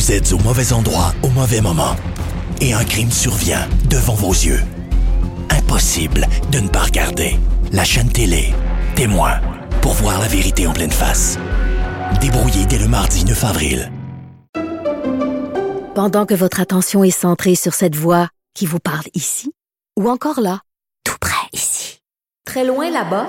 Vous êtes au mauvais endroit au mauvais moment. Et un crime survient devant vos yeux. Impossible de ne pas regarder. La chaîne télé, Témoin, pour voir la vérité en pleine face. Débrouillé dès le mardi 9 avril. Pendant que votre attention est centrée sur cette voix qui vous parle ici, ou encore là, tout près ici, très loin là-bas,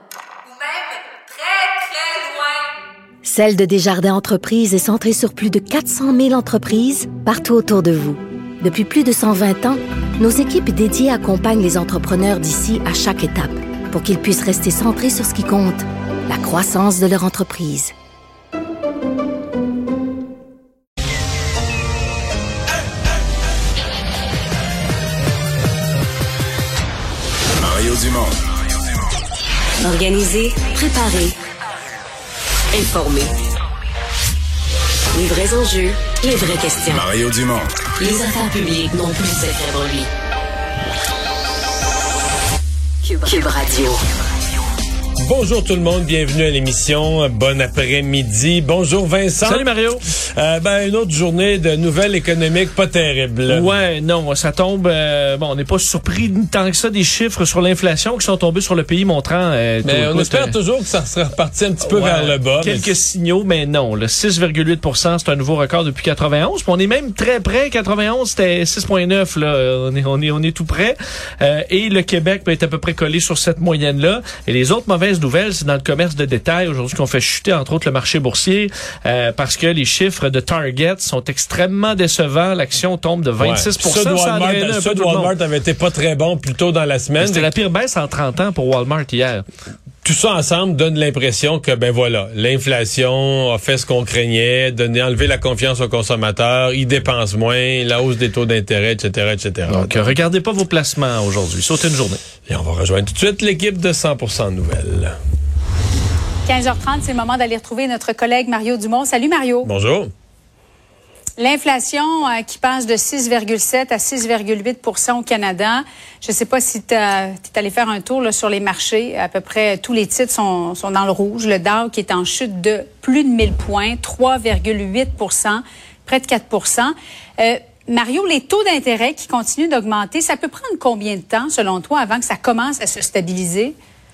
Celle de Desjardins Entreprises est centrée sur plus de 400 000 entreprises partout autour de vous. Depuis plus de 120 ans, nos équipes dédiées accompagnent les entrepreneurs d'ici à chaque étape pour qu'ils puissent rester centrés sur ce qui compte, la croissance de leur entreprise. Mario Dumont. Organisé, préparé, informé. Les vrais enjeux, les vraies questions. Mario Dumont. Les affaires publiques n'ont plus de secret pour lui. Cube Radio. Bonjour tout le monde, bienvenue à l'émission. Bon après-midi. Bonjour Vincent. Salut Mario. Une autre journée de nouvelles économiques pas terribles. Ouais, non, ça tombe. On n'est pas surpris tant que ça des chiffres sur l'inflation qui sont tombés sur le pays montrant. Mais on espère toujours que ça sera reparti un petit peu vers le bas. Quelques signaux, mais non. Le 6,8 c'est un nouveau record depuis 91. Puis on est même très près. 91, c'était 6,9. Là, on est tout près. Et le Québec peut être à peu près collé sur cette moyenne-là. Et les autres mauvaises nouvelles, c'est dans le commerce de détail aujourd'hui qu'on fait chuter entre autres le marché boursier parce que les chiffres de Target sont extrêmement décevants. L'action tombe de 26 Ceux de Walmart avaient été pas très bons plus tôt dans la semaine. C'était la pire baisse en 30 ans pour Walmart hier. Tout ça ensemble donne l'impression que, l'inflation a fait ce qu'on craignait, enlever la confiance aux consommateurs, ils dépensent moins, la hausse des taux d'intérêt, etc., etc. Donc, regardez pas vos placements aujourd'hui. Sautez une journée. Et on va rejoindre tout de suite l'équipe de 100% Nouvelles. 15h30, c'est le moment d'aller retrouver notre collègue Mario Dumont. Salut Mario. Bonjour. L'inflation qui passe de 6,7 à 6,8 au Canada. Je ne sais pas si tu es allé faire un tour là, sur les marchés. À peu près tous les titres sont dans le rouge. Le Dow qui est en chute de plus de 1000 points, 3,8 près de 4 Mario, les taux d'intérêt qui continuent d'augmenter, ça peut prendre combien de temps, selon toi, avant que ça commence à se stabiliser?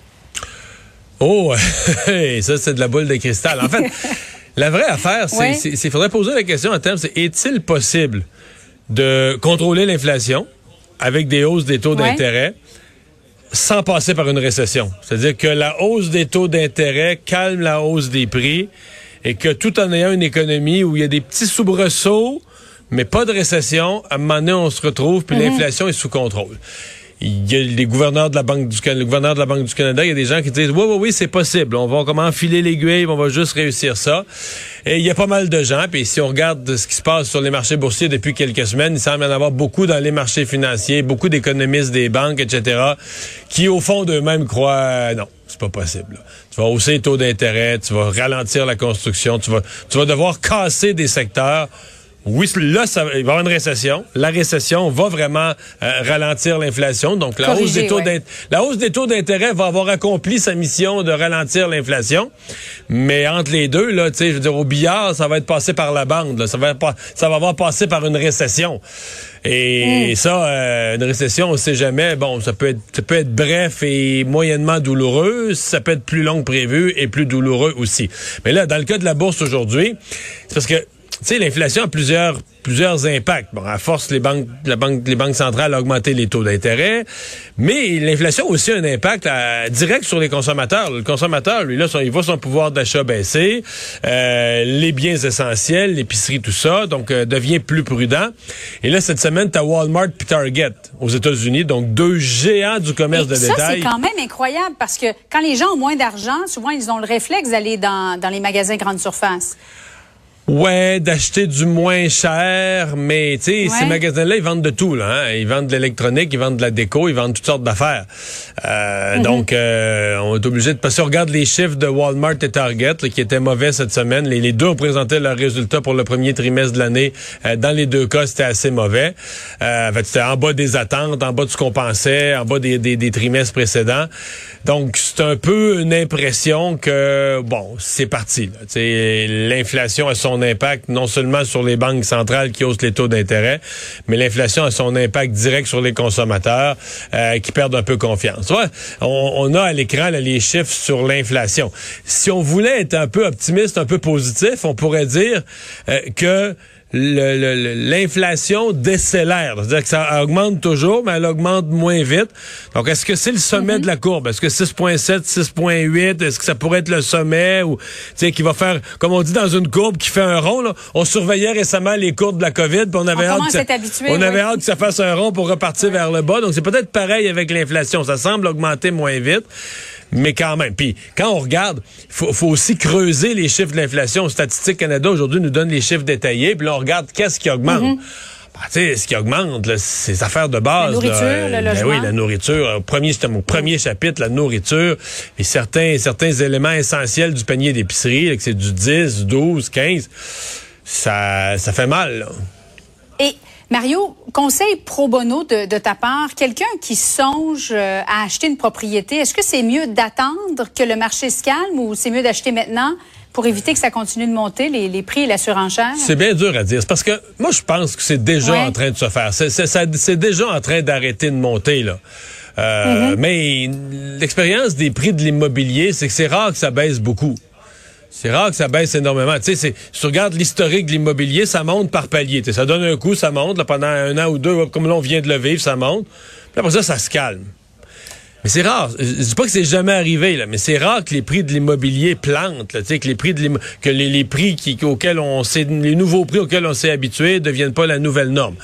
Oh, ça, c'est de la boule de cristal. En fait... La vraie affaire, c'est faudrait poser la question en termes, est-il possible de contrôler l'inflation avec des hausses des taux d'intérêt sans passer par une récession? C'est-à-dire que la hausse des taux d'intérêt calme la hausse des prix et que tout en ayant une économie où il y a des petits soubresauts, mais pas de récession, à un moment donné, on se retrouve puis l'inflation est sous contrôle. Il y a les gouverneurs de la Banque du Canada, le gouverneur de la Banque du Canada, il y a des gens qui disent oui, c'est possible. On va comment enfiler l'aiguille, on va juste réussir ça. Et il y a pas mal de gens, puis si on regarde ce qui se passe sur les marchés boursiers depuis quelques semaines, il semble y en avoir beaucoup dans les marchés financiers, beaucoup d'économistes des banques, etc., qui au fond d'eux-mêmes croient non, c'est pas possible. Tu vas hausser les taux d'intérêt, tu vas ralentir la construction, tu vas devoir casser des secteurs. Oui, là, il va y avoir une récession. La récession va vraiment ralentir l'inflation. Donc, la hausse des taux d'intérêt va avoir accompli sa mission de ralentir l'inflation. Mais entre les deux, là, tu sais, je veux dire, au billard, ça va être passé par la bande. Là. Ça va avoir passé par une récession. Et ça, une récession, on sait jamais. Bon, ça peut être bref et moyennement douloureux. Ça peut être plus long que prévu et plus douloureux aussi. Mais là, dans le cas de la bourse aujourd'hui, c'est parce que tu sais, l'inflation a plusieurs impacts. Bon, à force, les banques centrales à augmenter les taux d'intérêt, mais l'inflation a aussi un impact direct sur les consommateurs. Le consommateur, lui, là, il voit son pouvoir d'achat baisser, les biens essentiels, l'épicerie, tout ça, donc devient plus prudent. Et là, cette semaine, t'as Walmart puis Target aux États-Unis, donc deux géants du commerce de détail. Ça, c'est quand même incroyable, parce que quand les gens ont moins d'argent, souvent, ils ont le réflexe d'aller dans les magasins grande surface. Ouais, d'acheter du moins cher, mais tu sais, ces magasins-là, ils vendent de tout, là. Hein? Ils vendent de l'électronique, ils vendent de la déco, ils vendent toutes sortes d'affaires. Donc, on est obligé de passer. On regarde les chiffres de Walmart et Target, là, qui étaient mauvais cette semaine. Les deux ont présenté leurs résultats pour le premier trimestre de l'année. Dans les deux cas, c'était assez mauvais. C'était en bas des attentes, en bas de ce qu'on pensait, en bas des trimestres précédents. Donc, c'est un peu une impression que, bon, c'est parti. L'inflation a son son impact non seulement sur les banques centrales qui haussent les taux d'intérêt, mais l'inflation a son impact direct sur les consommateurs qui perdent un peu confiance. Ouais, on a à l'écran là, les chiffres sur l'inflation. Si on voulait être un peu optimiste, un peu positif, on pourrait dire que l'inflation décélère. C'est-à-dire que ça augmente toujours, mais elle augmente moins vite. Donc, est-ce que c'est le sommet de la courbe? Est-ce que 6,7, 6,8, est-ce que ça pourrait être le sommet? Ou, tu sais, qui va faire, comme on dit dans une courbe qui fait un rond, là. On surveillait récemment les courbes de la COVID, puis on avait hâte que ça fasse un rond pour repartir vers le bas. Donc, c'est peut-être pareil avec l'inflation. Ça semble augmenter moins vite. Mais quand même. Puis, quand on regarde, faut aussi creuser les chiffres de l'inflation. Statistique Canada, aujourd'hui, nous donne les chiffres détaillés. Puis là, on regarde qu'est-ce qui augmente. Ben, tu sais, ce qui augmente, là, c'est les affaires de base. La nourriture, le logement. Oui, la nourriture. C'était mon premier chapitre, la nourriture. Et certains éléments essentiels du panier d'épicerie, là, que c'est du 10, 12, 15, ça fait mal, là. Et Mario, conseil pro bono de ta part, quelqu'un qui songe à acheter une propriété, est-ce que c'est mieux d'attendre que le marché se calme ou c'est mieux d'acheter maintenant pour éviter que ça continue de monter, les prix et la surenchère? C'est bien dur à dire. C'est parce que moi, je pense que c'est déjà en train de se faire. C'est déjà en train d'arrêter de monter, là. Mais l'expérience des prix de l'immobilier, c'est que c'est rare que ça baisse beaucoup. C'est rare que ça baisse énormément. Tu sais, si tu regardes l'historique de l'immobilier, ça monte par palier. Ça donne un coup, ça monte. Là, pendant un an ou deux, comme là, on vient de le vivre, ça monte. Puis après ça se calme. Mais c'est rare. Je dis pas que c'est jamais arrivé, là, mais c'est rare que les prix de l'immobilier plantent. Là, tu sais, que les prix les prix auxquels les nouveaux prix auxquels on s'est habitué deviennent pas la nouvelle norme.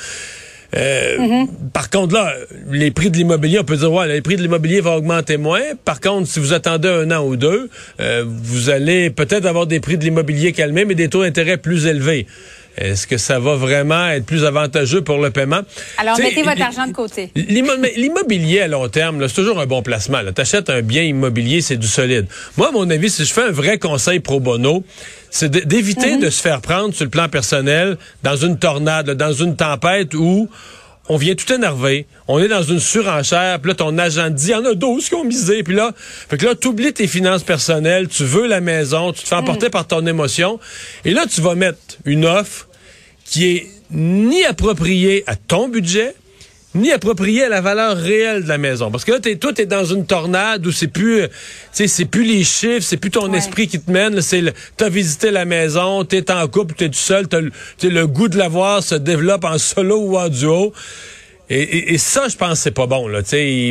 Par contre, là, les prix de l'immobilier, on peut dire, ouais, les prix de l'immobilier vont augmenter moins. Par contre, si vous attendez un an ou deux, vous allez peut-être avoir des prix de l'immobilier calmés, mais des taux d'intérêt plus élevés. Est-ce que ça va vraiment être plus avantageux pour le paiement? Alors, mettez votre argent de côté. L'immobilier à long terme, c'est toujours un bon placement. Tu achètes un bien immobilier, c'est du solide. Moi, à mon avis, si je fais un vrai conseil pro bono, c'est d'éviter de se faire prendre sur le plan personnel dans une tornade, là, dans une tempête où on vient tout énervé, on est dans une surenchère, puis là, ton agent dit, il y en a 12 qui ont misé, puis là, t'oublies tes finances personnelles, tu veux la maison, tu te fais emporter par ton émotion, et là, tu vas mettre une offre qui est ni appropriée à ton budget, ni appropriée à la valeur réelle de la maison. Parce que là, t'es dans une tornade où c'est plus les chiffres, c'est plus ton esprit qui te mène, t'as visité la maison, t'es en couple, t'es tout seul, le goût de la voir se développe en solo ou en duo. Et ça, je pense que c'est pas bon, là.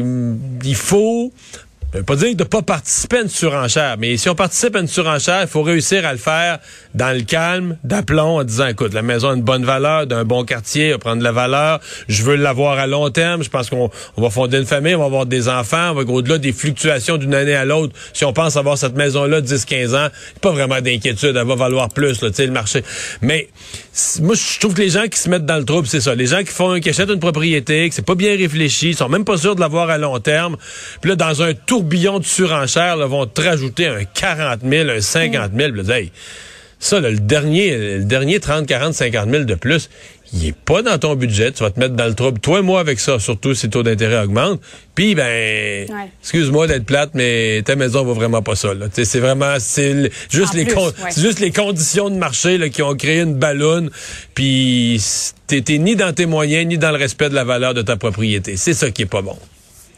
Il faut pas dire de pas participer à une surenchère, mais si on participe à une surenchère, il faut réussir à le faire dans le calme, d'aplomb, en disant, écoute, la maison a une bonne valeur, d'un bon quartier, va prendre de la valeur, je veux l'avoir à long terme, je pense qu'on va fonder une famille, on va avoir des enfants, on va au-delà des fluctuations d'une année à l'autre. Si on pense avoir cette maison-là 10-15 ans, pas vraiment d'inquiétude, elle va valoir plus, là, tu sais, le marché. Mais moi, je trouve que les gens qui se mettent dans le trouble, c'est ça. Les gens qui achètent une propriété, que c'est pas bien réfléchi, sont même pas sûrs de l'avoir à long terme, puis là, dans un tourbillon de surenchère, là, vont te rajouter un 40 000, un 50 000. Là, hey, ça, là, le dernier 30, 40, 50 000 de plus, il est pas dans ton budget. Tu vas te mettre dans le trouble. Toi et moi avec ça, surtout si le taux d'intérêt augmente. Puis, excuse-moi d'être plate, mais ta maison vaut vraiment pas ça. Là. C'est juste les conditions de marché là, qui ont créé une balloune. Puis, t'es ni dans tes moyens, ni dans le respect de la valeur de ta propriété. C'est ça qui est pas bon.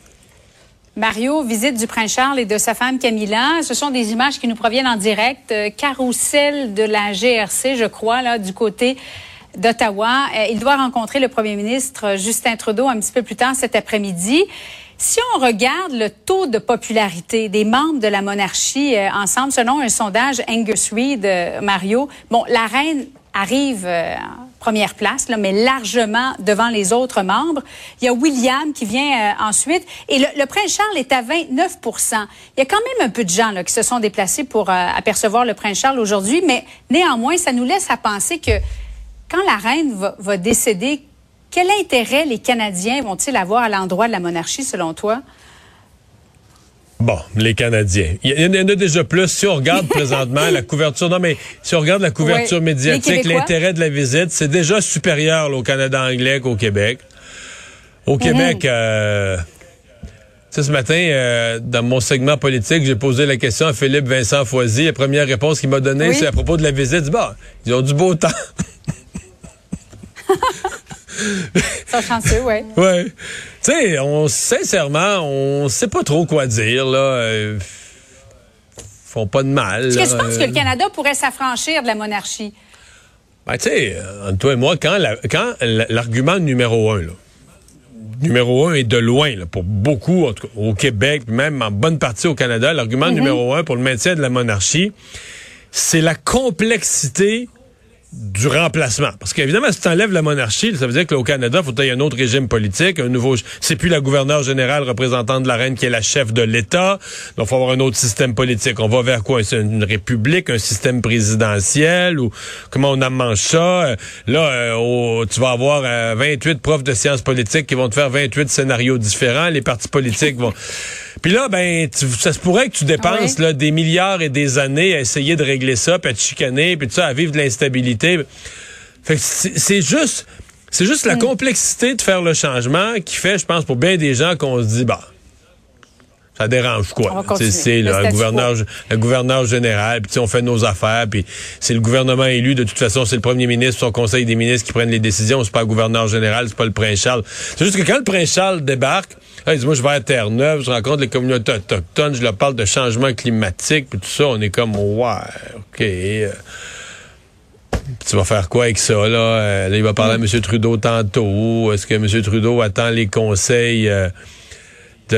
Mario, visite du prince Charles et de sa femme Camilla. Ce sont des images qui nous proviennent en direct. Carrousel de la GRC, je crois, là, du côté d'Ottawa. Il doit rencontrer le premier ministre Justin Trudeau un petit peu plus tard cet après-midi. Si on regarde le taux de popularité des membres de la monarchie ensemble, selon un sondage Angus Reid, Mario, bon, la reine arrive première place, là, mais largement devant les autres membres. Il y a William qui vient ensuite. Et le prince Charles est à 29 %. Il y a quand même un peu de gens là, qui se sont déplacés pour apercevoir le prince Charles aujourd'hui, mais néanmoins, ça nous laisse à penser que quand la reine va décéder, quel intérêt les Canadiens vont-ils avoir à l'endroit de la monarchie, selon toi? Bon, les Canadiens. Il y en a déjà plus. Si on regarde présentement la couverture, si on regarde la couverture médiatique, l'intérêt de la visite, c'est déjà supérieur là, au Canada anglais qu'au Québec. Au Québec, sais, ce matin, dans mon segment politique, j'ai posé la question à Philippe Vincent Foisy. La première réponse qu'il m'a donnée, c'est à propos de la visite. Ils ont du beau temps. Ça chanceux, oui. Ouais. Tu sais, sincèrement, on sait pas trop quoi dire, là. Font pas de mal. Est-ce que tu penses que le Canada pourrait s'affranchir de la monarchie? Ben, tu sais, entre toi et moi, quand l'argument numéro un est de loin, là, pour beaucoup, en tout cas, au Québec, puis même en bonne partie au Canada, l'argument numéro un pour le maintien de la monarchie, c'est la complexité du remplacement. Parce qu'évidemment, si tu enlèves la monarchie, ça veut dire qu'au Canada, il faut qu'il y ait un autre régime politique, un nouveau... C'est plus la gouverneure générale représentante de la reine qui est la chef de l'État. Donc, il faut avoir un autre système politique. On va vers quoi? C'est une république, un système présidentiel, ou comment on en mange ça? Là, tu vas avoir 28 profs de sciences politiques qui vont te faire 28 scénarios différents. Les partis politiques vont... Puis là, ça se pourrait que tu dépenses là, des milliards et des années à essayer de régler ça, puis à te chicaner, puis tout ça, à vivre de l'instabilité. Fait que c'est juste la complexité de faire le changement qui fait, je pense, pour bien des gens qu'on se dit, ça dérange quoi? C'est le gouverneur général, puis on fait nos affaires, puis c'est le gouvernement élu, de toute façon, c'est le premier ministre, son conseil des ministres qui prennent les décisions, c'est pas le gouverneur général, c'est pas le prince Charles. C'est juste que quand le prince Charles débarque, il dit, moi, je vais à Terre-Neuve, je rencontre les communautés autochtones, je leur parle de changement climatique, puis tout ça, on est comme, ouais, OK. Tu vas faire quoi avec ça, là? Là, il va parler à M. Trudeau tantôt. Est-ce que M. Trudeau attend les conseils du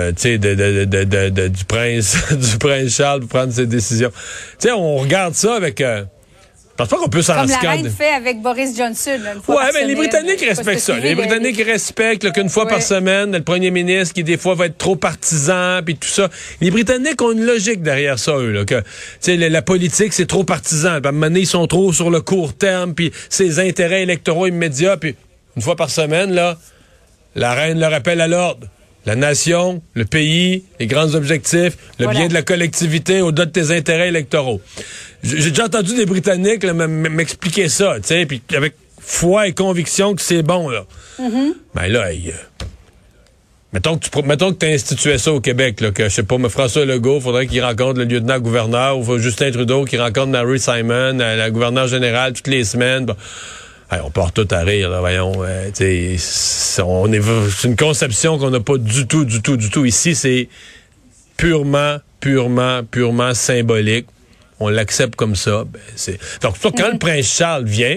prince Charles pour prendre ses décisions? Tu sais, on regarde ça avec... Je pense pas qu'on peut s'en comme la reine fait avec Boris Johnson. Là, mais les Britanniques respectent ça. Les Britanniques respectent qu'une fois par semaine, le premier ministre qui des fois va être trop partisan, puis tout ça. Les Britanniques ont une logique derrière ça, eux. Là, que la politique, c'est trop partisan. À un moment donné, ils sont trop sur le court terme, puis ses intérêts électoraux immédiats. Puis une fois par semaine, là, la reine leur appelle à l'ordre. La nation, le pays, les grands objectifs, le bien de la collectivité au-delà de tes intérêts électoraux. J'ai déjà entendu des Britanniques là, m'expliquer ça, tu sais, puis avec foi et conviction que c'est bon, là. Ben là, mettons que tu instituais ça au Québec, là, que, je sais pas, François Legault, faudrait qu'il rencontre le lieutenant-gouverneur, ou Justin Trudeau qui rencontre Mary Simon, la gouverneure générale, toutes les semaines. Bon. On part tout à rire, là, voyons. C'est une conception qu'on n'a pas du tout ici. C'est purement symbolique. On l'accepte comme ça. Donc, quand le prince Charles vient,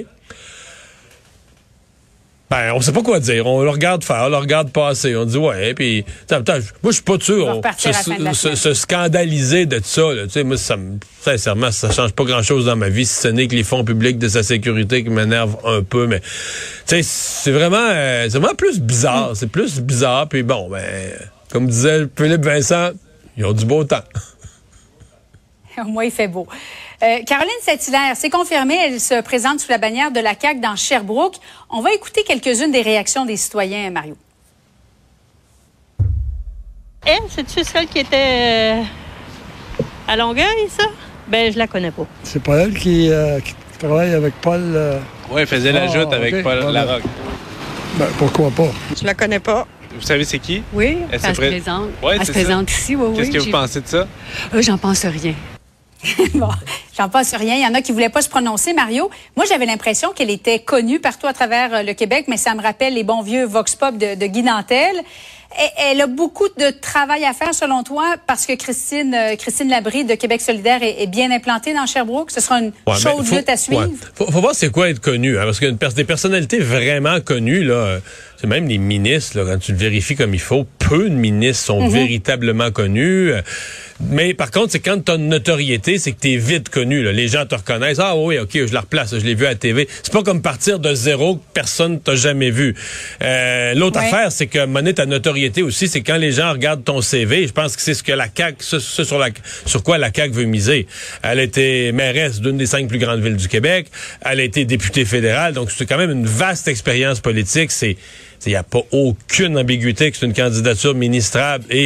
on sait pas quoi dire. On le regarde faire, on le regarde passer. On dit, ouais, puis... moi, je suis pas sûr. Se scandaliser de ça, là. Tu sais, moi, sincèrement, ça change pas grand-chose dans ma vie, si ce n'est que les fonds publics de sa sécurité qui m'énervent un peu, mais... Tu sais, c'est vraiment plus bizarre. C'est plus bizarre, puis bon, comme disait Philippe Vincent, ils ont du beau temps. Au moins, il fait beau. Caroline Saint-Hilaire, c'est confirmé, elle se présente sous la bannière de la CAQ dans Sherbrooke. On va écouter quelques-unes des réactions des citoyens, Mario. Elle, c'est-tu celle qui était à Longueuil, ça? Ben, je la connais pas. C'est pas elle qui travaille avec Paul... Oui, elle faisait la joute avec Paul Larocque. Ben, pourquoi pas? Je la connais pas. Vous savez c'est qui? Oui, elle se présente. Ouais, elle se présente ici, oui. Qu'est-ce que vous pensez de ça? J'en pense rien. Bon, j'en pense rien. Il y en a qui voulaient pas se prononcer, Mario. Moi, j'avais l'impression qu'elle était connue partout à travers le Québec, mais ça me rappelle les bons vieux Vox Pop de Guy Nantel. Elle a beaucoup de travail à faire, selon toi, parce que Christine Labrie de Québec solidaire est bien implantée dans Sherbrooke. Ce sera une chaude lutte à suivre. Faut voir c'est quoi être connu, hein, parce que des personnalités vraiment connues, là, c'est même les ministres, là, quand tu le vérifies comme il faut, peu de ministres sont véritablement connus. Mais par contre, c'est quand tu as une notoriété, c'est que tu es vite connu. Là. Les gens te reconnaissent. Ah oui, OK, je la replace, je l'ai vu à la TV. C'est pas comme partir de zéro que personne t'a jamais vu. L'autre affaire, c'est que ta notoriété aussi, c'est quand les gens regardent ton CV. Je pense que c'est ce que la CAQ, sur quoi la CAQ veut miser. Elle a été mairesse d'une des 5 plus grandes villes du Québec. Elle a été députée fédérale. Donc, c'est quand même une vaste expérience politique. Il n'y a pas aucune ambiguïté que c'est une candidature ministrable et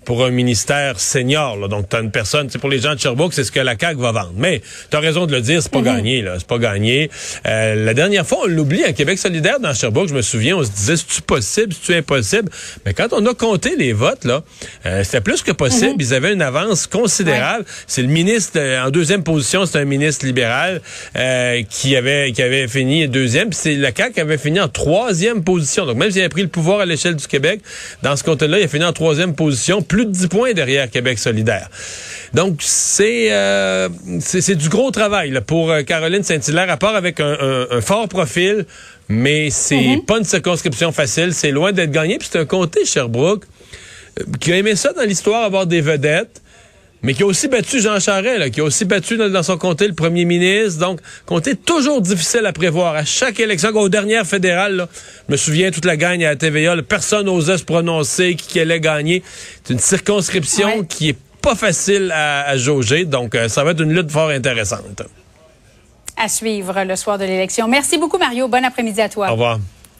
pour un ministère senior. Là. Donc, tu as une personne, pour les gens de Sherbrooke, c'est ce que la CAQ va vendre. Mais tu as raison de le dire, c'est pas gagné. Là, c'est pas gagné. La dernière fois, on l'oublie, à Québec solidaire, dans Sherbrooke, je me souviens, on se disait, c'est-tu possible, c'est-tu impossible? Mais quand on a compté les votes, là, c'était plus que possible. Ils avaient une avance considérable. Ouais. C'est le ministre, en deuxième position, c'est un ministre libéral qui avait fini deuxième. Puis c'est la CAQ qui avait fini en troisième position. Donc, même s'il avait pris le pouvoir à l'échelle du Québec, dans ce côté-là, il a fini en troisième position, plus de 10 points derrière Québec solidaire. Donc, c'est du gros travail là, pour Caroline Saint-Hilaire, à part avec un fort profil, mais c'est pas une circonscription facile, c'est loin d'être gagné. Puis c'est un comté, Sherbrooke, qui a aimé ça dans l'histoire, avoir des vedettes, mais qui a aussi battu Jean Charest, là, qui a aussi battu dans son comté le premier ministre. Donc, comté toujours difficile à prévoir. À chaque élection, aux dernières fédérales, là, je me souviens, toute la gagne à la TVA, là, personne n'osait se prononcer qui allait gagner. C'est une circonscription qui est pas facile à jauger. Donc, ça va être une lutte fort intéressante. À suivre le soir de l'élection. Merci beaucoup, Mario. Bon après-midi à toi. Au revoir.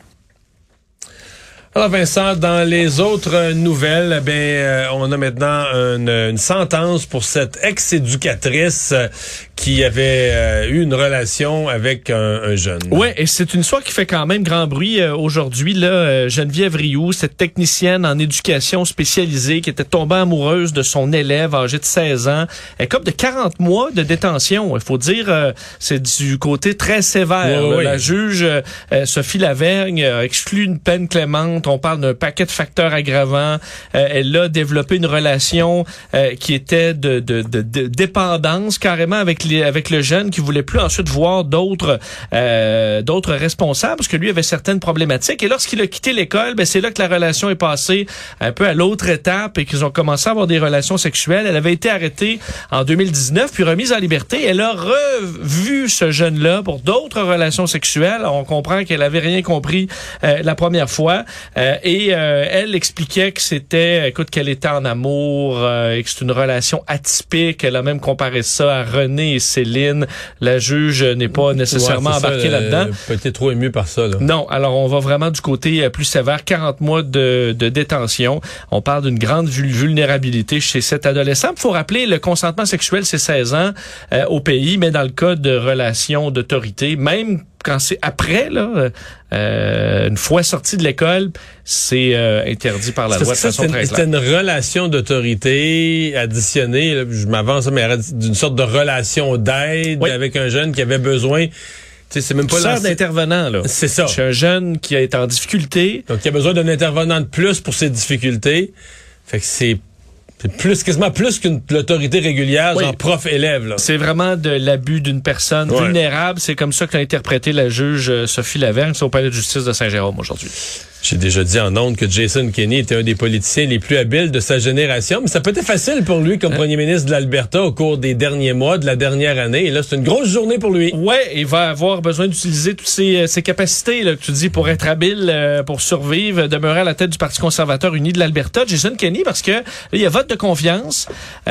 Alors Vincent, dans les autres nouvelles, on a maintenant une sentence pour cette ex-éducatrice qui avait eu une relation avec un jeune. Ouais, et c'est une histoire qui fait quand même grand bruit aujourd'hui. Là, Geneviève Rioux, cette technicienne en éducation spécialisée qui était tombée amoureuse de son élève âgé de 16 ans, elle écope de 40 mois de détention. Il faut dire, c'est du côté très sévère. Oui. La juge Sophie Lavergne a exclu une peine clémente. On parle d'un paquet de facteurs aggravants. Elle a développé une relation qui était de dépendance carrément avec le jeune, qui voulait plus ensuite voir d'autres responsables parce que lui avait certaines problématiques. Et lorsqu'il a quitté l'école, c'est là que la relation est passée un peu à l'autre étape et qu'ils ont commencé à avoir des relations sexuelles. Elle avait été arrêtée en 2019 puis remise en liberté. Elle a revu ce jeune-là pour d'autres relations sexuelles. On comprend qu'elle avait rien compris la première fois. Et elle expliquait que qu'elle était en amour, et que c'est une relation atypique. Elle a même comparé ça à René et Céline. La juge n'est pas nécessairement embarquée là-dedans. Pas été trop émue par ça, là. Non, alors on va vraiment du côté plus sévère. 40 mois de détention. On parle d'une grande vulnérabilité chez cet adolescent. Il faut rappeler, le consentement sexuel, c'est 16 ans au pays, mais dans le cas de relations d'autorité, même quand c'est après, là, une fois sorti de l'école, c'est interdit par la loi de façon très claire. C'était une relation d'autorité additionnée, là, je m'avance, mais d'une sorte de relation d'aide avec un jeune qui avait besoin. C'est même pas sœur d'intervenant, là. C'est ça. C'est un jeune qui est en difficulté. Donc, il a besoin d'un intervenant de plus pour ses difficultés. Fait que c'est quasiment plus qu'une l'autorité régulière, genre prof-élève, là. C'est vraiment de l'abus d'une personne vulnérable. C'est comme ça que l'a interprété la juge Sophie Lavergne, c'est au palais de justice de Saint-Jérôme aujourd'hui. J'ai déjà dit en ondes que Jason Kenney était un des politiciens les plus habiles de sa génération, mais ça peut être facile pour lui comme premier ministre de l'Alberta au cours des derniers mois, de la dernière année. Et là, c'est une grosse journée pour lui. Ouais, il va avoir besoin d'utiliser toutes ses capacités là, que tu dis pour être habile, pour survivre, demeurer à la tête du Parti conservateur uni de l'Alberta, Jason Kenney, parce que là, il y a vote de confiance.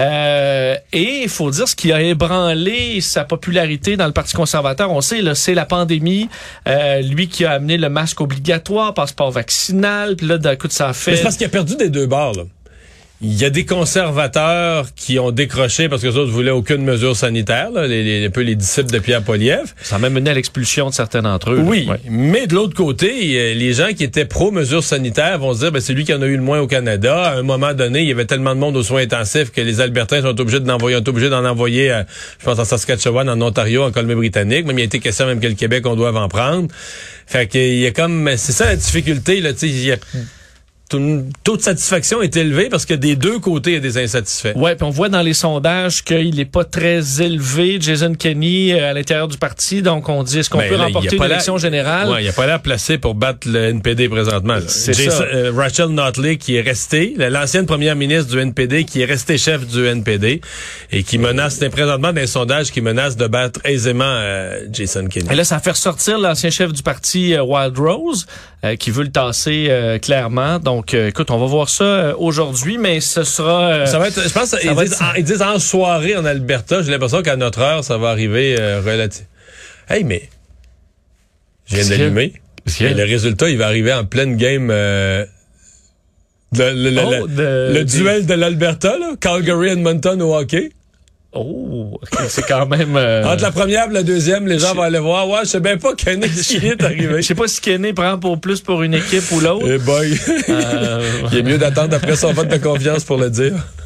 Et il faut dire ce qui a ébranlé sa popularité dans le Parti conservateur, on sait, là, c'est la pandémie. Lui qui a amené le masque obligatoire, passeport vaccinal, puis là, d'un coup, ça a fait... Mais c'est parce qu'il a perdu des deux bords, là. Il y a des conservateurs qui ont décroché parce que les autres voulaient aucune mesure sanitaire, là, un peu les disciples de Pierre Poilievre. Ça a même mené à l'expulsion de certains d'entre eux. Oui, mais de l'autre côté, les gens qui étaient pro-mesures sanitaires vont se dire, c'est lui qui en a eu le moins au Canada. À un moment donné, il y avait tellement de monde aux soins intensifs que les Albertains sont obligés d'en envoyer, je pense, en Saskatchewan, en Ontario, en Colombie-Britannique. Même il a été question même que le Québec, on doit en prendre. Fait qu'il y a comme, c'est ça la difficulté, là, tu sais, il y a... Le taux de satisfaction est élevé parce que des deux côtés, il y a des insatisfaits. Ouais, puis on voit dans les sondages qu'il est pas très élevé, Jason Kenney, à l'intérieur du parti. Donc, on dit, est-ce qu'on peut remporter une élection générale? Ouais, il a pas l'air placé pour battre le NPD présentement. C'est ça. Rachel Notley, qui est restée, l'ancienne première ministre du NPD, qui est restée chef du NPD et qui menace, c'est présentement des sondages qui menacent de battre aisément Jason Kenney. Et là, ça fait ressortir l'ancien chef du parti, Wild Rose, qui veut le tasser clairement. Donc, écoute, on va voir ça aujourd'hui, mais ce sera... ça va être, je pense, ils disent en soirée en Alberta. J'ai l'impression qu'à notre heure, ça va arriver relativement. Hey, mais je viens d'allumer. Et le résultat, il va arriver en pleine game Le duel de l'Alberta, là, Calgary-Edmonton au hockey. Oh, c'est quand même... Entre la première et la deuxième, les gens vont aller voir. Ouais, je sais bien pas Kenny est arrivé. Je sais pas si Kenny prend plus pour une équipe ou l'autre. Eh boy. Il est mieux d'attendre après son vote de confiance pour le dire.